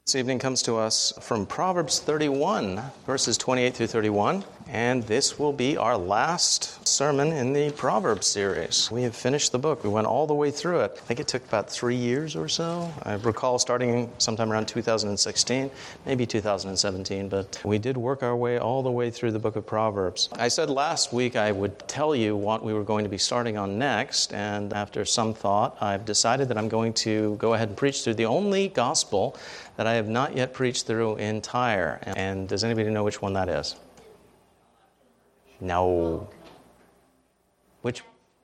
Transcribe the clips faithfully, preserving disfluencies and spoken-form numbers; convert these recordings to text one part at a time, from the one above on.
This evening comes to us from Proverbs thirty-one, verses twenty-eight through thirty-one, and this will be our last sermon in the Proverbs series. We have finished the book. We went all the way through it. I think it took about three years or so. I recall starting sometime around two thousand sixteen, maybe two thousand seventeen, but we did work our way all the way through the book of Proverbs. I said last week I would tell you what we were going to be starting on next, and after some thought, I've decided that I'm going to go ahead and preach through the only gospel that I have not yet preached through entire. And does anybody know which one that is? No. Which?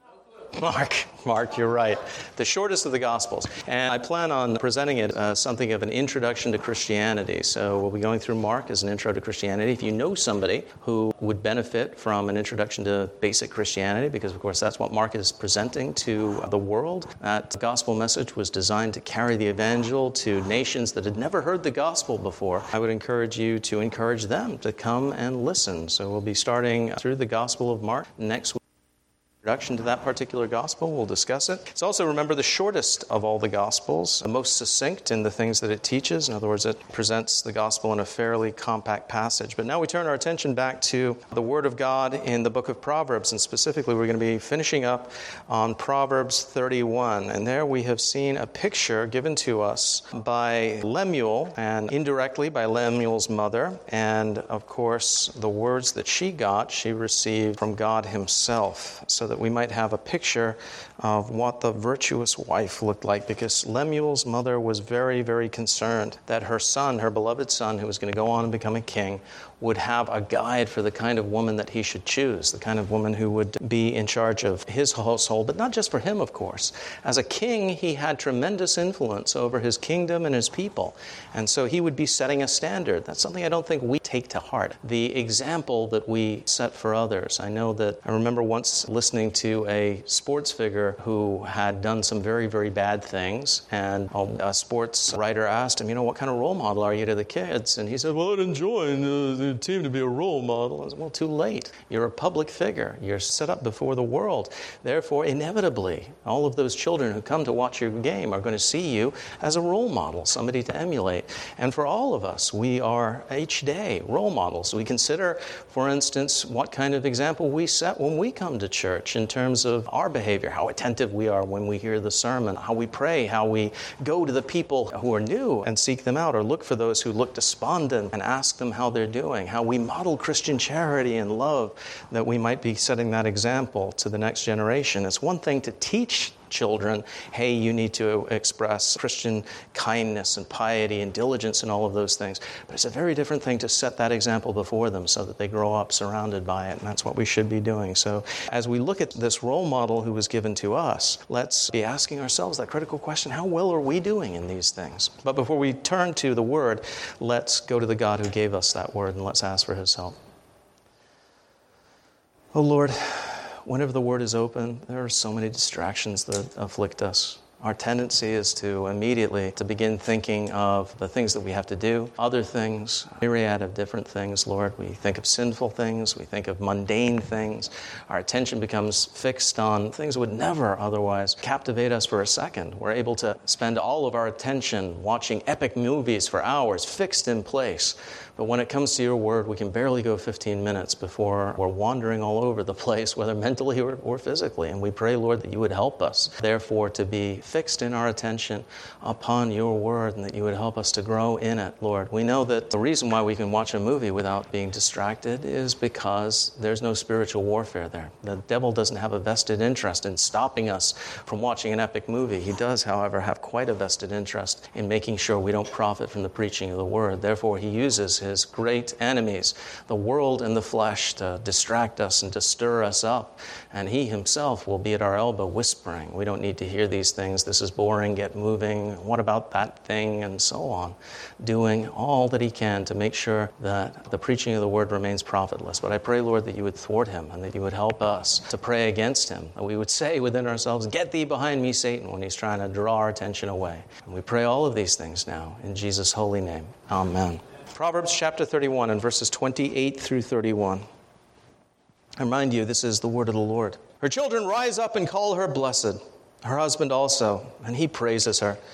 Mark. Mark, you're right. The shortest of the Gospels. And I plan on presenting it as something of an introduction to Christianity. So we'll be going through Mark as an intro to Christianity. If you know somebody who would benefit from an introduction to basic Christianity, because of course that's what Mark is presenting to the world, that gospel message was designed to carry the evangel to nations that had never heard the gospel before, I would encourage you to encourage them to come and listen. So we'll be starting through the Gospel of Mark next week. Introduction to that particular gospel. We'll discuss it. It's also, remember, the shortest of all the gospels, the most succinct in the things that it teaches. In other words, it presents the gospel in a fairly compact passage. But now we turn our attention back to the Word of God in the book of Proverbs, and specifically we're going to be finishing up on Proverbs thirty-one. And there we have seen a picture given to us by Lemuel, and indirectly by Lemuel's mother. And of course, the words that she got, she received from God himself, so that we might have a picture of what the virtuous wife looked like, because Lemuel's mother was very, very concerned that her son, her beloved son, who was going to go on and become a king, would have a guide for the kind of woman that he should choose, the kind of woman who would be in charge of his household, but not just for him, of course. As a king, he had tremendous influence over his kingdom and his people, and so he would be setting a standard. That's something I don't think we take to heart, the example that we set for others. I know that I remember once listening to a sports figure who had done some very, very bad things, and a sports writer asked him, you know, what kind of role model are you to the kids? And he said, well, I'd enjoy uh, the team to be a role model. I said, well, too late. You're a public figure. You're set up before the world. Therefore, inevitably, all of those children who come to watch your game are going to see you as a role model, somebody to emulate. And for all of us, we are each day role models. We consider, for instance, what kind of example we set when we come to church in terms of our behavior, how attentive we are when we hear the sermon, how we pray, how we go to the people who are new and seek them out, or look for those who look despondent and ask them how they're doing, how we model Christian charity and love, that we might be setting that example to the next generation. It's one thing to teach children, hey, you need to express Christian kindness and piety and diligence and all of those things. But it's a very different thing to set that example before them so that they grow up surrounded by it, and that's what we should be doing. So as we look at this role model who was given to us, let's be asking ourselves that critical question, how well are we doing in these things? But before we turn to the Word, let's go to the God who gave us that Word, and let's ask for His help. Oh Lord, whenever the Word is open, there are so many distractions that afflict us. Our tendency is to immediately to begin thinking of the things that we have to do, other things, a myriad of different things, Lord. We think of sinful things, we think of mundane things. Our attention becomes fixed on things that would never otherwise captivate us for a second. We're able to spend all of our attention watching epic movies for hours, fixed in place. But when it comes to your Word, we can barely go fifteen minutes before we're wandering all over the place, whether mentally or, or physically. And we pray, Lord, that you would help us, therefore, to be fixed in our attention upon your Word, and that you would help us to grow in it, Lord. We know that the reason why we can watch a movie without being distracted is because there's no spiritual warfare there. The devil doesn't have a vested interest in stopping us from watching an epic movie. He does, however, have quite a vested interest in making sure we don't profit from the preaching of the Word. Therefore, he uses his great enemies, the world and the flesh, to distract us and to stir us up. And he himself will be at our elbow whispering, we don't need to hear these things. This is boring. Get moving. What about that thing? And so on. Doing all that he can to make sure that the preaching of the Word remains profitless. But I pray, Lord, that you would thwart him and that you would help us to pray against him. That we would say within ourselves, get thee behind me, Satan, when he's trying to draw our attention away. And we pray all of these things now in Jesus' holy name. Amen. Proverbs chapter thirty-one and verses twenty-eight through thirty-one. I remind you, this is the word of the Lord. Her children rise up and call her blessed, her husband also, and he praises her.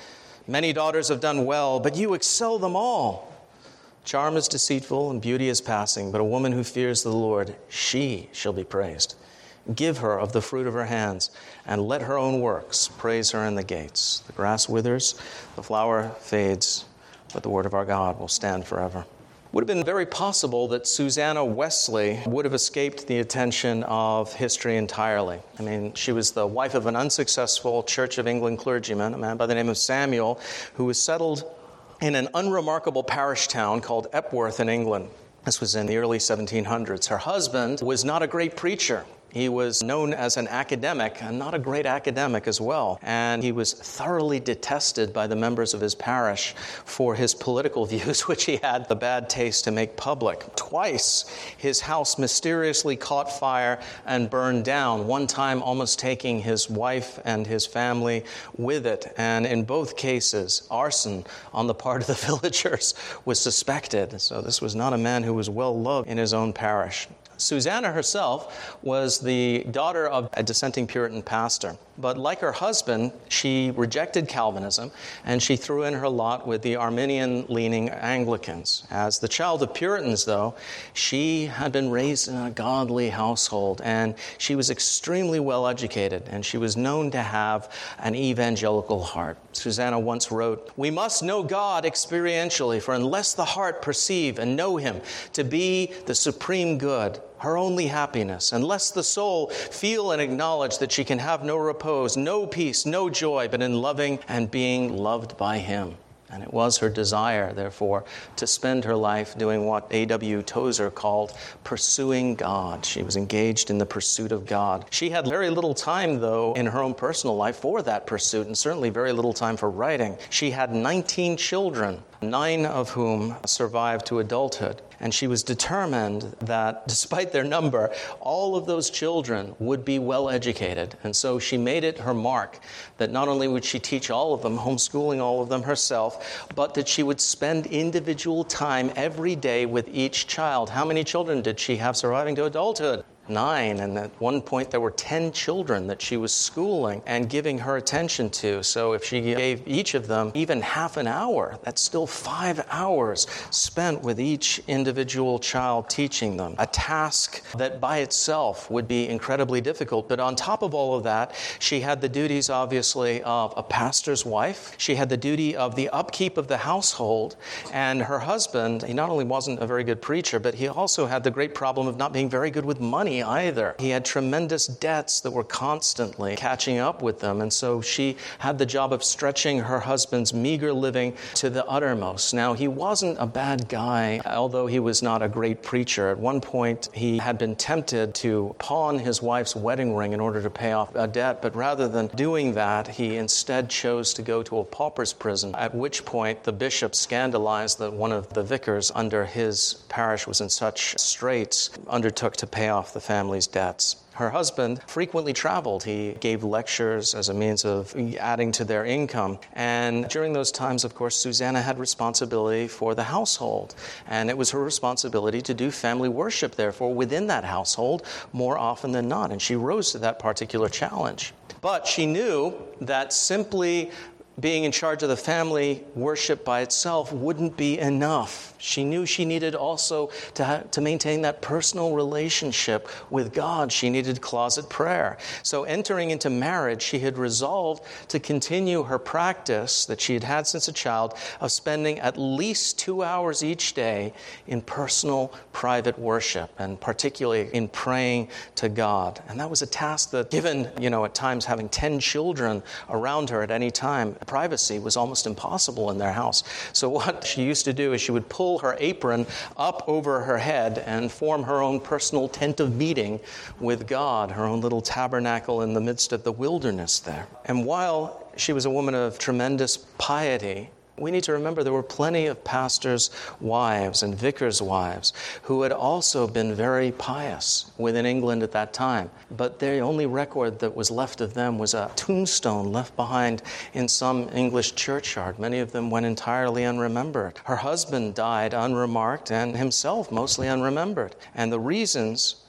Many daughters have done well, but you excel them all. Charm is deceitful and beauty is passing, but a woman who fears the Lord, she shall be praised. Give her of the fruit of her hands, and let her own works praise her in the gates. The grass withers, the flower fades, but the word of our God will stand forever. It would have been very possible that Susanna Wesley would have escaped the attention of history entirely. I mean, she was the wife of an unsuccessful Church of England clergyman, a man by the name of Samuel, who was settled in an unremarkable parish town called Epworth in England. This was in the early seventeen hundreds. Her husband was not a great preacher. He was known as an academic, and not a great academic as well. And he was thoroughly detested by the members of his parish for his political views, which he had the bad taste to make public. Twice, his house mysteriously caught fire and burned down, one time almost taking his wife and his family with it. And in both cases, arson on the part of the villagers was suspected. So this was not a man who was well loved in his own parish. Susanna herself was the daughter of a dissenting Puritan pastor. But like her husband, she rejected Calvinism, and she threw in her lot with the Arminian-leaning Anglicans. As the child of Puritans, though, she had been raised in a godly household, and she was extremely well educated, and she was known to have an evangelical heart. Susanna once wrote, "We must know God experientially, for unless the heart perceive and know Him to be the supreme good, her only happiness, unless the soul feel and acknowledge that she can have no repose, no peace, no joy, but in loving and being loved by Him." And it was her desire, therefore, to spend her life doing what A W Tozer called pursuing God. She was engaged in the pursuit of God. She had very little time, though, in her own personal life for that pursuit, and certainly very little time for writing. She had nineteen children, nine of whom survived to adulthood. And she was determined that, despite their number, all of those children would be well educated. And so she made it her mark that not only would she teach all of them, homeschooling all of them herself, but that she would spend individual time every day with each child. How many children did she have surviving to adulthood? Nine, and at one point there were ten children that she was schooling and giving her attention to. So if she gave each of them even half an hour, that's still five hours spent with each individual child teaching them. A task that by itself would be incredibly difficult. But on top of all of that, she had the duties, obviously, of a pastor's wife. She had the duty of the upkeep of the household. And her husband, he not only wasn't a very good preacher, but he also had the great problem of not being very good with money either. He had tremendous debts that were constantly catching up with them, and so she had the job of stretching her husband's meager living to the uttermost. Now, he wasn't a bad guy, although he was not a great preacher. At one point, he had been tempted to pawn his wife's wedding ring in order to pay off a debt, but rather than doing that, he instead chose to go to a pauper's prison, at which point the bishop, scandalized that one of the vicars under his parish was in such straits, undertook to pay off the family's debts. Her husband frequently traveled. He gave lectures as a means of adding to their income. And during those times, of course, Susanna had responsibility for the household. And it was her responsibility to do family worship, therefore, within that household more often than not. And she rose to that particular challenge. But she knew that simply being in charge of the family worship by itself wouldn't be enough. She knew she needed also to ha- to maintain that personal relationship with God. She needed closet prayer. So entering into marriage, she had resolved to continue her practice that she had had since a child of spending at least two hours each day in personal, private worship, and particularly in praying to God. And that was a task that, given, you know, at times having ten children around her at any time, privacy was almost impossible in their house. So what she used to do is she would pull her apron up over her head and form her own personal tent of meeting with God, her own little tabernacle in the midst of the wilderness there. And while she was a woman of tremendous piety, we need to remember there were plenty of pastors' wives and vicars' wives who had also been very pious within England at that time. But the only record that was left of them was a tombstone left behind in some English churchyard. Many of them went entirely unremembered. Her husband died unremarked and himself mostly unremembered. And the reasons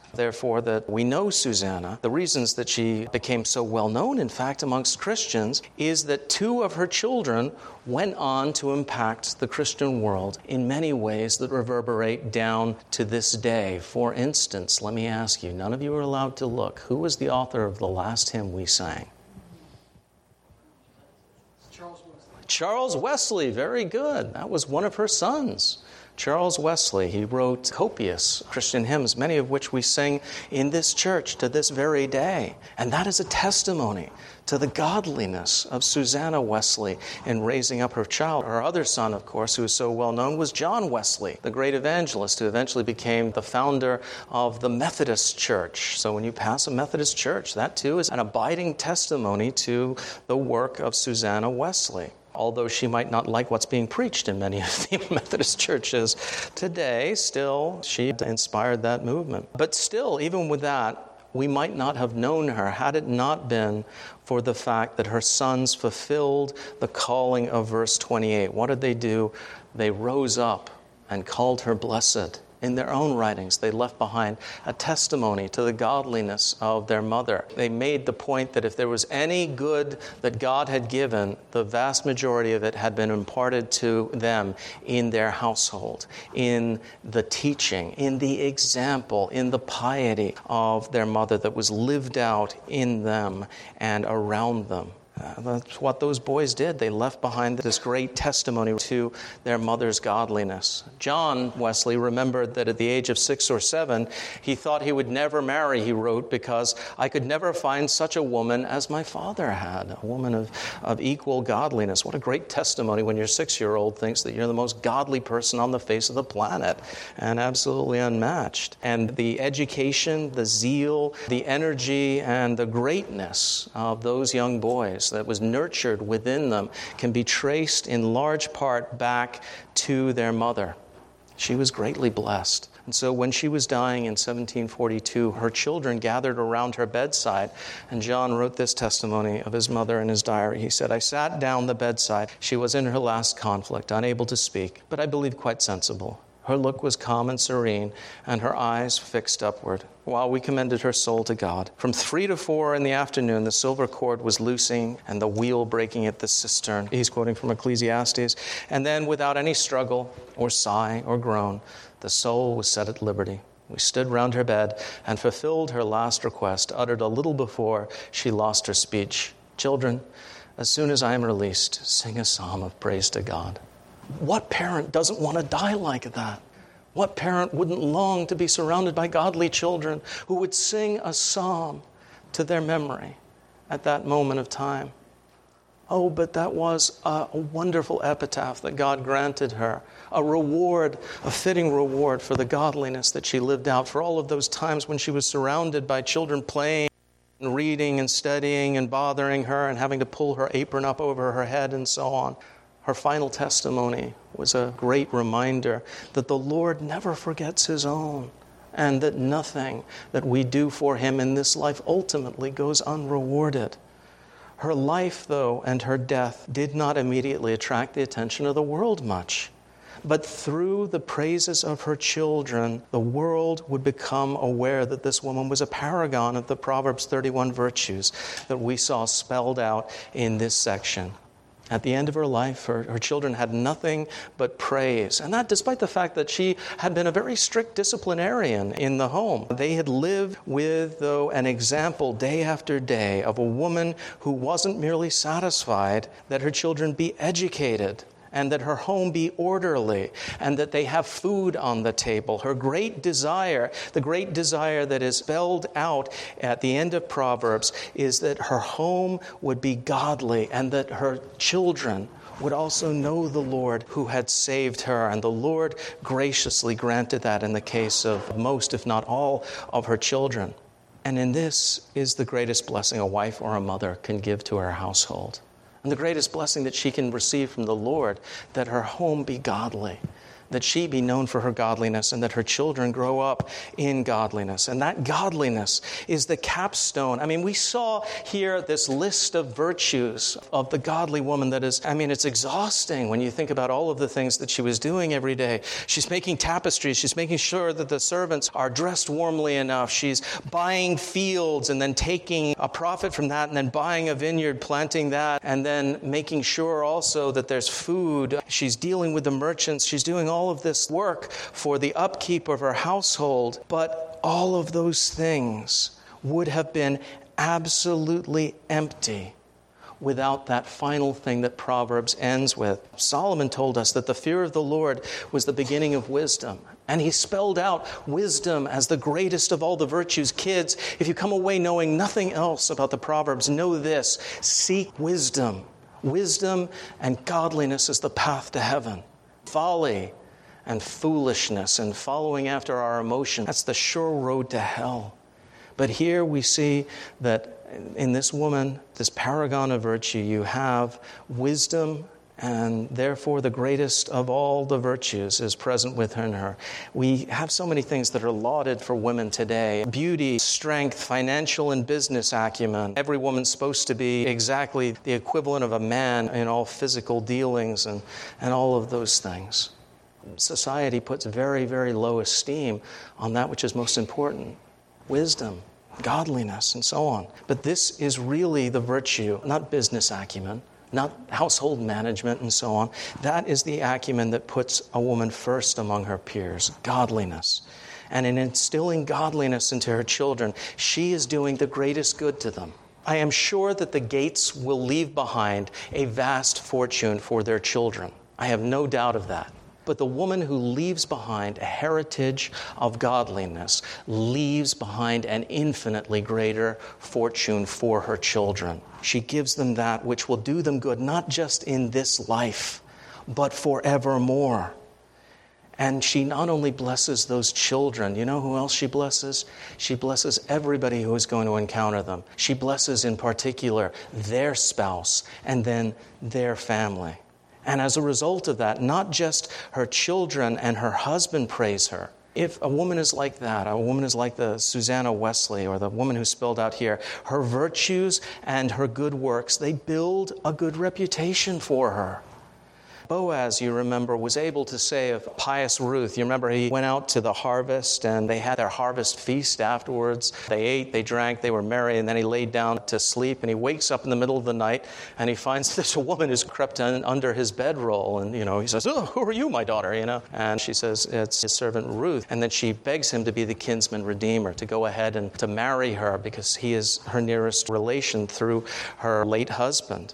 therefore, that we know Susanna. The reasons that she became so well known, in fact, amongst Christians, is that two of her children went on to impact the Christian world in many ways that reverberate down to this day. For instance, let me ask you, none of you are allowed to look. Who was the author of the last hymn we sang? Charles Wesley. Charles Wesley, very good. That was one of her sons. Charles Wesley, he wrote copious Christian hymns, many of which we sing in this church to this very day. And that is a testimony to the godliness of Susanna Wesley in raising up her child. Her other son, of course, who is so well known, was John Wesley, the great evangelist who eventually became the founder of the Methodist Church. So when you pass a Methodist church, that too is an abiding testimony to the work of Susanna Wesley. Although she might not like what's being preached in many of the Methodist churches today, still, she inspired that movement. But still, even with that, we might not have known her had it not been for the fact that her sons fulfilled the calling of verse twenty-eight. What did they do? They rose up and called her blessed. In their own writings, they left behind a testimony to the godliness of their mother. They made the point that if there was any good that God had given, the vast majority of it had been imparted to them in their household, in the teaching, in the example, in the piety of their mother that was lived out in them and around them. Uh, that's what those boys did. They left behind this great testimony to their mother's godliness. John Wesley remembered that at the age of six or seven, he thought he would never marry, he wrote, because I could never find such a woman as my father had, a woman of, of equal godliness. What a great testimony when your six-year-old thinks that you're the most godly person on the face of the planet and absolutely unmatched. And the education, the zeal, the energy, and the greatness of those young boys that was nurtured within them can be traced in large part back to their mother. She was greatly blessed. And so when she was dying in seventeen forty-two, her children gathered around her bedside, and John wrote this testimony of his mother in his diary. He said, I sat down the bedside. She was in her last conflict, unable to speak, but I believe quite sensible. Her look was calm and serene, and her eyes fixed upward, while we commended her soul to God. From three to four in the afternoon, the silver cord was loosing and the wheel breaking at the cistern. He's quoting from Ecclesiastes. And then, without any struggle or sigh or groan, the soul was set at liberty. We stood round her bed and fulfilled her last request, uttered a little before she lost her speech. Children, as soon as I am released, sing a psalm of praise to God. What parent doesn't want to die like that? What parent wouldn't long to be surrounded by godly children who would sing a psalm to their memory at that moment of time? Oh, but that was a, a wonderful epitaph that God granted her, a reward, a fitting reward for the godliness that she lived out, for all of those times when she was surrounded by children playing and reading and studying and bothering her and having to pull her apron up over her head and so on. Her final testimony was a great reminder that the Lord never forgets his own, and that nothing that we do for him in this life ultimately goes unrewarded. Her life, though, and her death did not immediately attract the attention of the world much. But through the praises of her children, the world would become aware that this woman was a paragon of the Proverbs thirty-one virtues that we saw spelled out in this section. At the end of her life, her, her children had nothing but praise. And that despite the fact that she had been a very strict disciplinarian in the home. They had lived with, though, an example day after day of a woman who wasn't merely satisfied that her children be educated, and that her home be orderly, and that they have food on the table. Her great desire, the great desire that is spelled out at the end of Proverbs, is that her home would be godly, and that her children would also know the Lord who had saved her. And the Lord graciously granted that in the case of most, if not all, of her children. And in this is the greatest blessing a wife or a mother can give to her household. And the greatest blessing that she can receive from the Lord, that her home be godly, that she be known for her godliness and that her children grow up in godliness. And that godliness is the capstone. I mean, we saw here this list of virtues of the godly woman that is, I mean, it's exhausting when you think about all of the things that she was doing every day. She's making tapestries. She's making sure that the servants are dressed warmly enough. She's buying fields and then taking a profit from that and then buying a vineyard, planting that, and then making sure also that there's food. She's dealing with the merchants. She's doing all all of this work for the upkeep of her household, but all of those things would have been absolutely empty without that final thing that Proverbs ends with. Solomon told us that the fear of the Lord was the beginning of wisdom, and he spelled out wisdom as the greatest of all the virtues. Kids, if you come away knowing nothing else about the Proverbs, know this: seek wisdom. Wisdom and godliness is the path to heaven. Folly and foolishness and following after our emotion, that's the sure road to hell. But here we see that in this woman, this paragon of virtue, you have wisdom, and therefore the greatest of all the virtues is present within her. We have so many things that are lauded for women today: beauty, strength, financial and business acumen. Every woman's supposed to be exactly the equivalent of a man in all physical dealings and, and all of those things. Society puts very, very low esteem on that which is most important: wisdom, godliness, and so on. But this is really the virtue, not business acumen, not household management and so on. That is the acumen that puts a woman first among her peers: godliness. And in instilling godliness into her children, she is doing the greatest good to them. I am sure that the Gates will leave behind a vast fortune for their children. I have no doubt of that. But the woman who leaves behind a heritage of godliness leaves behind an infinitely greater fortune for her children. She gives them that which will do them good, not just in this life, but forevermore. And she not only blesses those children, you know who else she blesses? She blesses everybody who is going to encounter them. She blesses in particular their spouse and then their family. And as a result of that, not just her children and her husband praise her. If a woman is like that, a woman is like the Susanna Wesley or the woman who spelled out here, her virtues and her good works, they build a good reputation for her. Boaz, you remember, was able to say of pious Ruth, you remember he went out to the harvest and they had their harvest feast afterwards. They ate, they drank, they were merry, and then he laid down to sleep, and he wakes up in the middle of the night and he finds this woman who's crept in under his bedroll, and you know, he says, "Oh, who are you, my daughter?" You know, and she says, "It's his servant Ruth." And then she begs him to be the kinsman redeemer, to go ahead and to marry her because he is her nearest relation through her late husband.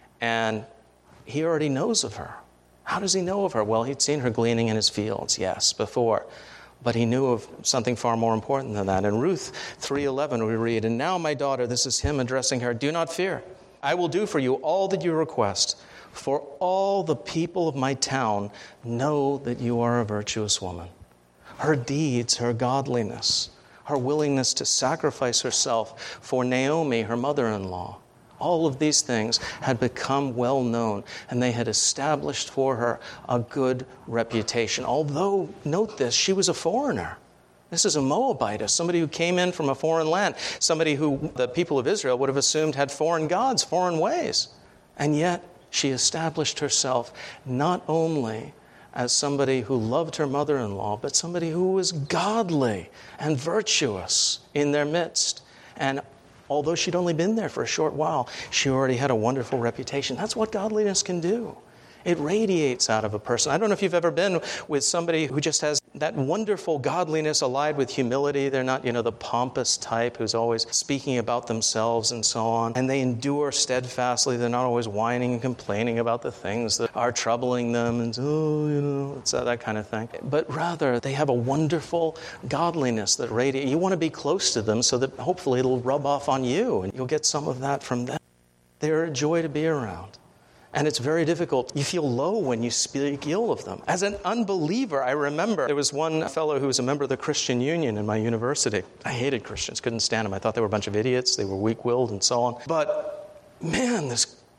And he already knows of her. How does he know of her? Well, he'd seen her gleaning in his fields, yes, before. But he knew of something far more important than that. In Ruth three eleven we read, "And now, my daughter," this is him addressing her, "do not fear. I will do for you all that you request. For all the people of my town know that you are a virtuous woman." Her deeds, her godliness, her willingness to sacrifice herself for Naomi, her mother-in-law, all of these things had become well known, and they had established for her a good reputation. Although, note this, she was a foreigner. This is a Moabitess, somebody who came in from a foreign land, somebody who the people of Israel would have assumed had foreign gods, foreign ways. And yet, she established herself not only as somebody who loved her mother-in-law, but somebody who was godly and virtuous in their midst. And although she'd only been there for a short while, she already had a wonderful reputation. That's what godliness can do. It radiates out of a person. I don't know if you've ever been with somebody who just has that wonderful godliness allied with humility. They're not, you know, the pompous type who's always speaking about themselves and so on. And they endure steadfastly. They're not always whining and complaining about the things that are troubling them. And, oh, you know, it's that kind of thing. But rather, they have a wonderful godliness that radiates. You want to be close to them so that hopefully it'll rub off on you and you'll get some of that from them. They're a joy to be around. And it's very difficult. You feel low when you speak ill of them. As an unbeliever, I remember there was one fellow who was a member of the Christian Union in my university. I hated Christians, couldn't stand them. I thought they were a bunch of idiots. They were weak-willed and so on. But, man, this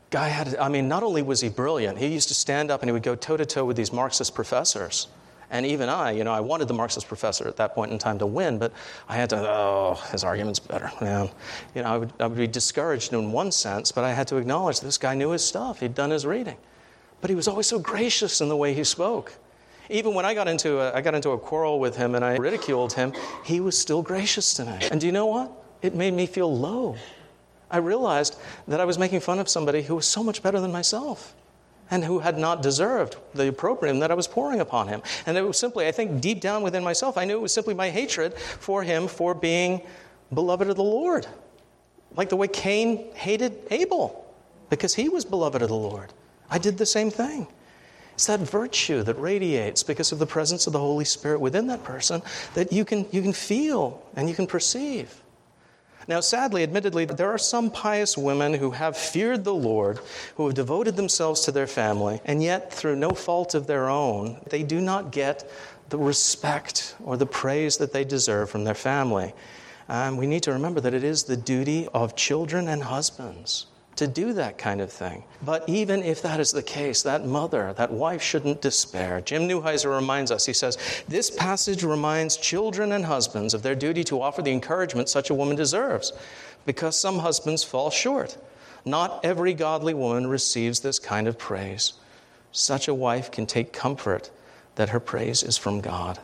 Guy had, I mean, not only was he brilliant, he used to stand up and he would go toe-to-toe with these Marxist professors. And even I, you know, I wanted the Marxist professor at that point in time to win, but I had to, oh, his argument's better, man. You know, I would, I would be discouraged in one sense, but I had to acknowledge this guy knew his stuff. He'd done his reading. But he was always so gracious in the way he spoke. Even when I got into a, I got into a quarrel with him and I ridiculed him, he was still gracious to me. And do you know what? It made me feel low. I realized that I was making fun of somebody who was so much better than myself and who had not deserved the opprobrium that I was pouring upon him. And it was simply, I think deep down within myself, I knew it was simply my hatred for him for being beloved of the Lord. Like the way Cain hated Abel because he was beloved of the Lord. I did the same thing. It's that virtue that radiates because of the presence of the Holy Spirit within that person that you can, you can feel and you can perceive. Now, sadly, admittedly, there are some pious women who have feared the Lord, who have devoted themselves to their family, and yet, through no fault of their own, they do not get the respect or the praise that they deserve from their family. And we need to remember that it is the duty of children and husbands to do that kind of thing. But even if that is the case, that mother, that wife shouldn't despair. Jim Neuheiser reminds us, he says, this passage reminds children and husbands of their duty to offer the encouragement such a woman deserves, because some husbands fall short. Not every godly woman receives this kind of praise. Such a wife can take comfort that her praise is from God.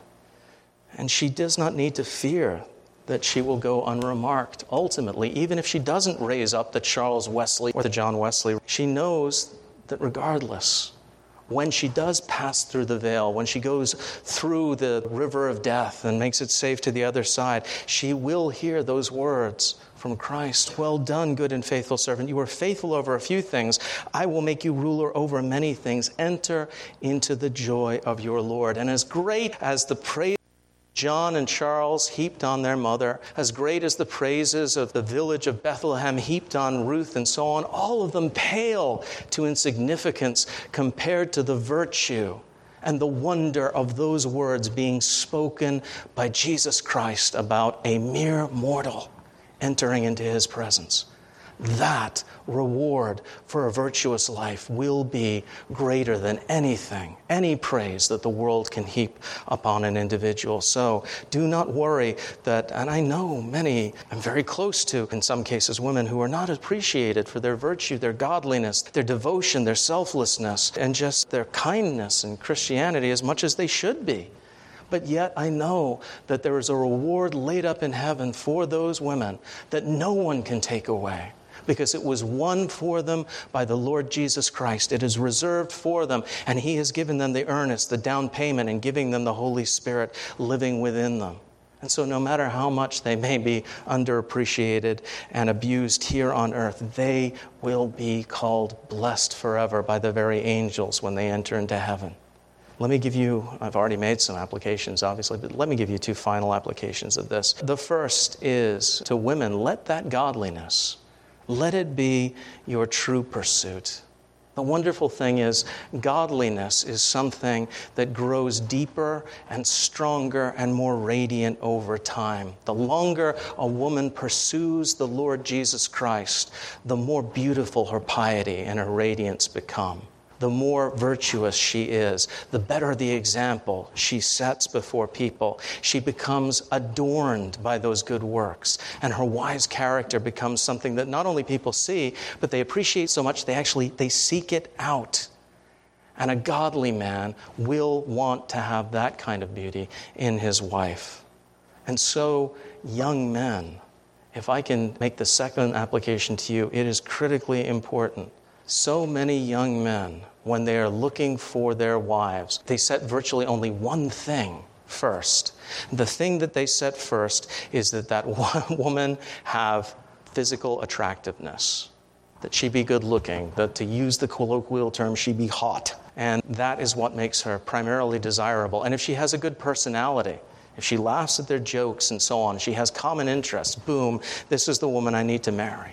And she does not need to fear that she will go unremarked. Ultimately, even if she doesn't raise up the Charles Wesley or the John Wesley, she knows that regardless, when she does pass through the veil, when she goes through the river of death and makes it safe to the other side, she will hear those words from Christ. Well done, good and faithful servant. You were faithful over a few things. I will make you ruler over many things. Enter into the joy of your Lord. And as great as the praise John and Charles heaped on their mother, as great as the praises of the village of Bethlehem heaped on Ruth and so on, all of them pale to insignificance compared to the virtue and the wonder of those words being spoken by Jesus Christ about a mere mortal entering into his presence. That reward for a virtuous life will be greater than anything, any praise that the world can heap upon an individual. So do not worry that, and I know many, I'm very close to, in some cases, women who are not appreciated for their virtue, their godliness, their devotion, their selflessness, and just their kindness in Christianity as much as they should be. But yet I know that there is a reward laid up in heaven for those women that no one can take away, because it was won for them by the Lord Jesus Christ. It is reserved for them, and he has given them the earnest, the down payment, and giving them the Holy Spirit living within them. And so no matter how much they may be underappreciated and abused here on earth, they will be called blessed forever by the very angels when they enter into heaven. Let me give you, I've already made some applications, obviously, but let me give you two final applications of this. The first is to women, let that godliness, let it be your true pursuit. The wonderful thing is, godliness is something that grows deeper and stronger and more radiant over time. The longer a woman pursues the Lord Jesus Christ, the more beautiful her piety and her radiance become. The more virtuous she is, the better the example she sets before people. She becomes adorned by those good works, and her wise character becomes something that not only people see, but they appreciate so much they actually they seek it out. And a godly man will want to have that kind of beauty in his wife. And so, young men, if I can make the second application to you, it is critically important. So many young men, when they are looking for their wives, they set virtually only one thing first. The thing that they set first is that that one woman have physical attractiveness, that she be good looking, that to use the colloquial term, she be hot. And that is what makes her primarily desirable. And if she has a good personality, if she laughs at their jokes and so on, she has common interests, boom, this is the woman I need to marry.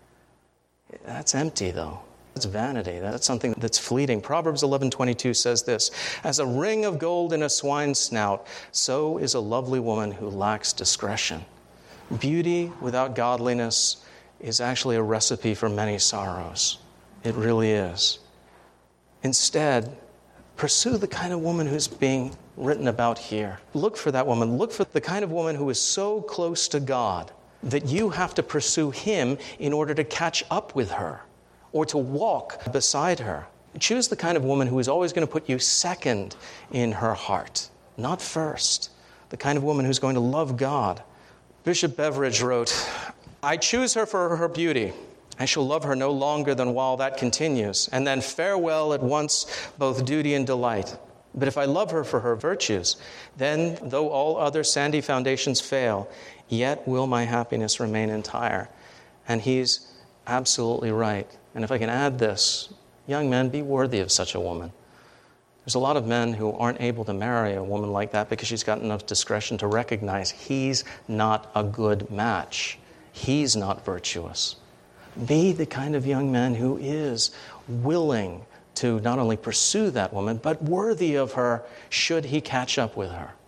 That's empty, though. It's vanity. That's something that's fleeting. Proverbs eleven twenty-two says this, as a ring of gold in a swine's snout, so is a lovely woman who lacks discretion. Beauty without godliness is actually a recipe for many sorrows. It really is. Instead, pursue the kind of woman who's being written about here. Look for that woman. Look for the kind of woman who is so close to God that you have to pursue Him in order to catch up with her or to walk beside her. Choose the kind of woman who is always going to put you second in her heart, not first. The kind of woman who's going to love God. Bishop Beveridge wrote, "I choose her for her beauty. I shall love her no longer than while that continues, and then farewell at once both duty and delight. But if I love her for her virtues, then though all other sandy foundations fail, yet will my happiness remain entire." And he's absolutely right. And if I can add this, young men, be worthy of such a woman. There's a lot of men who aren't able to marry a woman like that because she's got enough discretion to recognize he's not a good match. He's not virtuous. Be the kind of young man who is willing to not only pursue that woman, but worthy of her should he catch up with her.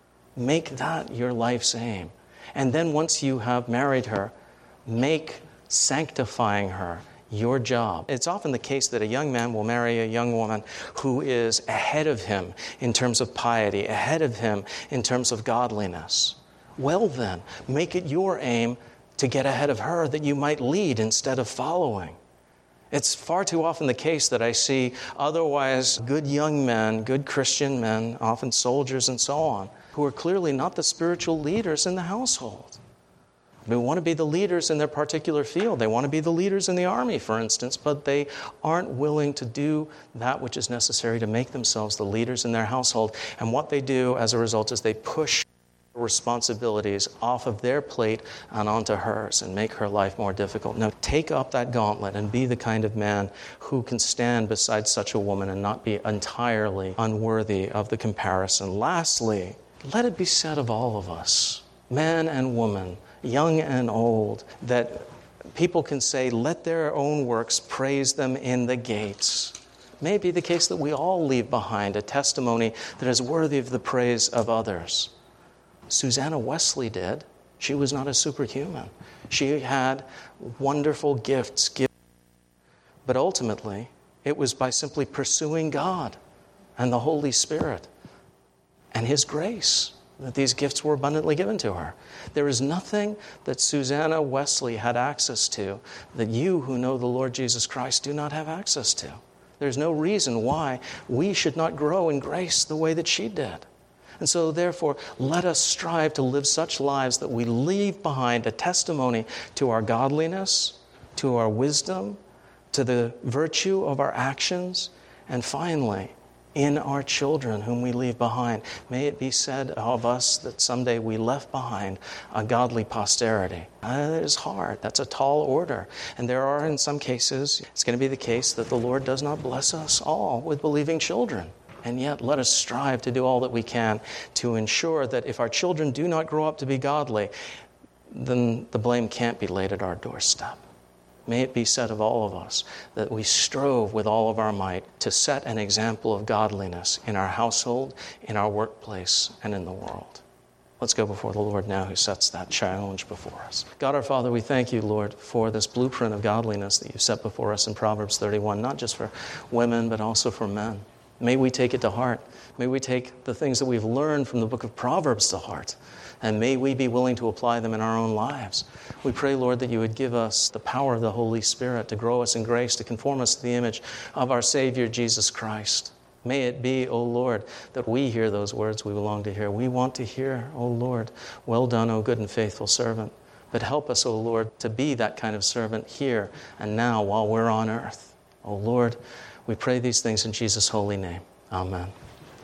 Make that your life's aim. And then once you have married her, make sanctifying her your job. It's often the case that a young man will marry a young woman who is ahead of him in terms of piety, ahead of him in terms of godliness. Well then, make it your aim to get ahead of her that you might lead instead of following. It's far too often the case that I see otherwise good young men, good Christian men, often soldiers and so on, who are clearly not the spiritual leaders in the household. They want to be the leaders in their particular field. They want to be the leaders in the army, for instance, but they aren't willing to do that which is necessary to make themselves the leaders in their household. And what they do as a result is they push responsibilities off of their plate and onto hers and make her life more difficult. Now, take up that gauntlet and be the kind of man who can stand beside such a woman and not be entirely unworthy of the comparison. Lastly, let it be said of all of us, man and woman, young and old, that people can say, let their own works praise them in the gates. May it be the case that we all leave behind a testimony that is worthy of the praise of others. Susanna Wesley did. She was not a superhuman. She had wonderful gifts given. But ultimately, it was by simply pursuing God and the Holy Spirit and His grace that these gifts were abundantly given to her. There is nothing that Susanna Wesley had access to that you who know the Lord Jesus Christ do not have access to. There's no reason why we should not grow in grace the way that she did. And so therefore, let us strive to live such lives that we leave behind a testimony to our godliness, to our wisdom, to the virtue of our actions, and finally, in our children whom we leave behind. May it be said of us that someday we left behind a godly posterity. Uh, that is hard. That's a tall order. And there are, in some cases, it's going to be the case that the Lord does not bless us all with believing children. And yet, let us strive to do all that we can to ensure that if our children do not grow up to be godly, then the blame can't be laid at our doorstep. May it be said of all of us that we strove with all of our might to set an example of godliness in our household, in our workplace, and in the world. Let's go before the Lord now who sets that challenge before us. God our Father, we thank you, Lord, for this blueprint of godliness that you've set before us in Proverbs thirty-one, not just for women, but also for men. May we take it to heart. May we take the things that we've learned from the book of Proverbs to heart. And may we be willing to apply them in our own lives. We pray, Lord, that you would give us the power of the Holy Spirit to grow us in grace, to conform us to the image of our Savior, Jesus Christ. May it be, O Lord, that we hear those words we belong to hear. We want to hear, O Lord, well done, O good and faithful servant. But help us, O Lord, to be that kind of servant here and now while we're on earth. O Lord, we pray these things in Jesus' holy name. Amen.